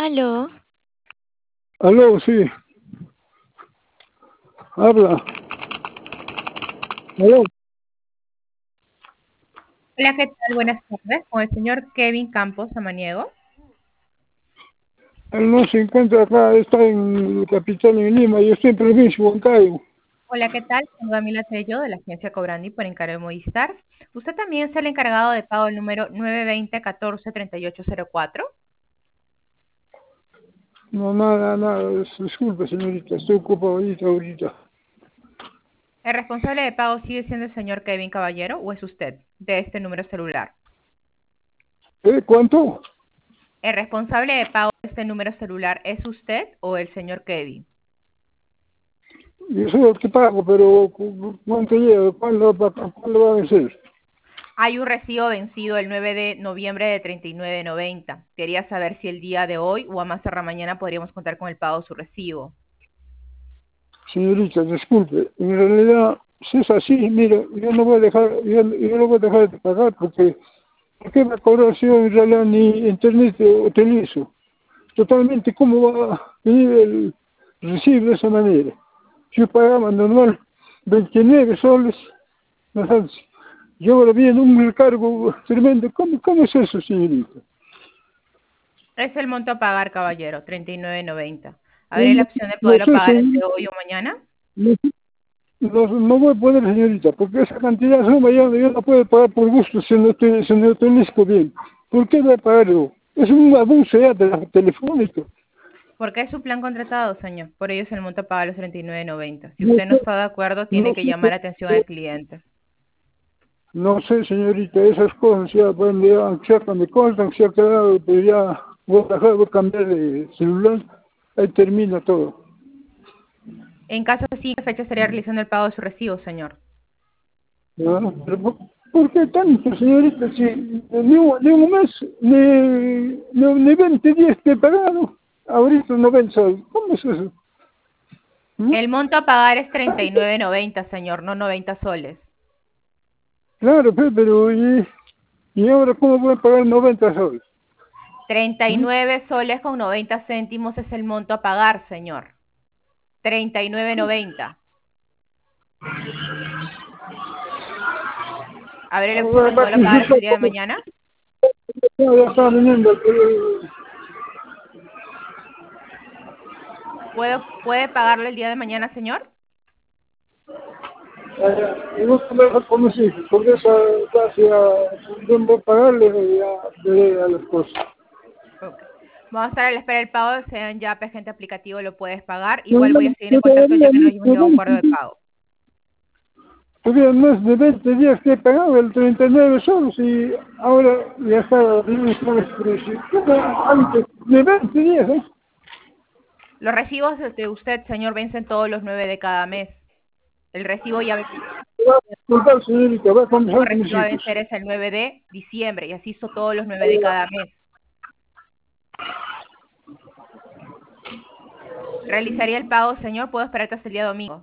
Aló, Aló, sí, habla. Aló, Hola, ¿qué tal? Buenas tardes. Con el señor Kevin Campos Samaniego. él no se encuentra acá, está en la capital, en Lima, yo estoy en provincia de Huancayo. Hola, ¿qué tal? Soy Camila Tello de la agencia Cobrandi por encargo de Movistar. Usted también es el encargado de pago el número 920-14-3804. No, nada, disculpe señorita, estoy ocupado ahorita. ¿El responsable de pago sigue siendo el señor Kevin Caballero o es usted de este número celular? ¿Cuánto? ¿El responsable de pago de este número celular es usted o el señor Kevin? Yo soy el que pago, pero ¿cuánto lleva? ¿Cuándo va a vencer? Hay un recibo vencido el 9 de noviembre de 39.90. Quería saber si el día de hoy o a más tardar mañana podríamos contar con el pago de su recibo. Señorita, disculpe, en realidad, si es así, mira, yo no voy a dejar, yo no voy a dejar de pagar porque, ¿por qué me cobrar si yo en realidad ni internet utilizo? Totalmente, ¿cómo va a venir el recibo de esa manera? Yo pagaba normal 29 soles, ajá, y ahora viene un recargo tremendo. ¿Cómo es eso, señorita? Es el monto a pagar, caballero, 39.90. ¿Habría la No, opción de no poderlo sé, pagar entre hoy o mañana? no, no voy a poder, señorita, porque esa cantidad de suma yo no puedo pagar por gusto si no utilizo bien. ¿Por qué voy a pagar yo? Es un abuso ya de la telefónica. Porque es su plan contratado, señor. Por ello es el monto a pagar los 39.90. Si No usted no sé, está de acuerdo, tiene no que llamar sé, a atención al cliente. no sé, señorita, esas cosas ya, bueno, ya me constan, se ha quedado, pero ya voy a cambiar de celular, ahí termina todo. En caso de sí, ¿qué fecha estaría realizando el pago de su recibo, señor? ¿No? Pero ¿por qué tanto, señorita? Si ni un mes, ni 20 días que he pagado, ahorita no ven sol. ¿Cómo es eso? ¿Mm? El monto a pagar es 39.90, señor, no 90 soles. Claro, pero ¿y ahora cómo voy a pagar 90 soles? Treinta y ¿Mm? nueve soles con 90 céntimos es el monto a pagar, señor. 39.90. ¿Habrá la opción de Ahora, poderlo pagar hasta el día de mañana? ya está viniendo. ¿Puede pagarlo el día de mañana, señor? Y no se me va a conocer, porque esa gracia, yo voy a pagarle a las cosas. Ok. Vamos a estar a la espera del pago, sean ya agente aplicativo lo puedes pagar. Yo, Igual voy a seguir en contacto ya todavía que no no, hemos llegado a un acuerdo de pago. todavía más de 20 días que he pagado el 39 soles y ahora ya está bien el precio. Antes de 20 días, ¿eh? Los recibos de usted, señor, vencen todos los 9 de cada mes. El recibo ya el Va a disculpar, señorita, va a próximo conversar con mis recibo a hijos. vencer es el 9 de diciembre y así hizo todos los 9 de cada mes. Realizaría el pago, señor, puedo esperar hasta el día domingo.